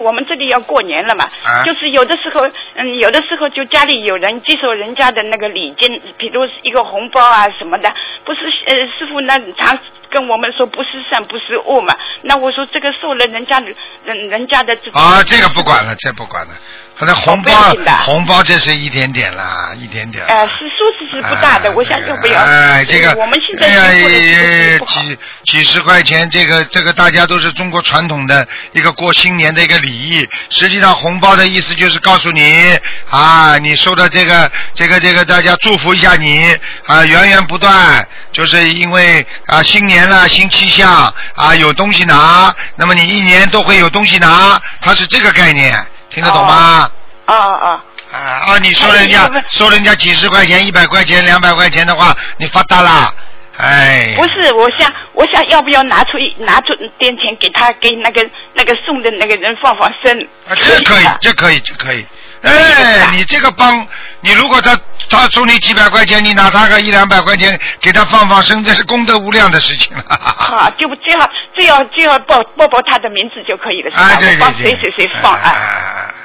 我们这里要过年了嘛，就是有的时候就家里有人接受人家的那个礼金，比如一个红包啊什么的，不是师傅那常跟我们说不是善不是恶嘛，那我说这个受了人家的这个不管了，这不管了。反正红包这是一点点啦，一点点。 是数字是不大的，我想要不要？ 这个我们现在几十块钱，这个大家都是中国传统的一个过新年的一个礼仪。实际上红包的意思就是告诉你你收的这个大家祝福一下你源源不断，就是因为新年了新气象有东西拿，那么你一年都会有东西拿，它是这个概念。听得懂吗？你收人家几十块钱、100块钱、200块钱的话，你发达啦！ 不是，我想要不要拿出点钱给他，给那个送的那个人放生？ 这可以。你这个你如果他送你几百块钱，你拿他个100-200块钱给他放生，这是功德无量的事情了。 就要报他的名字就可以了，是吧？ 对， 帮谁放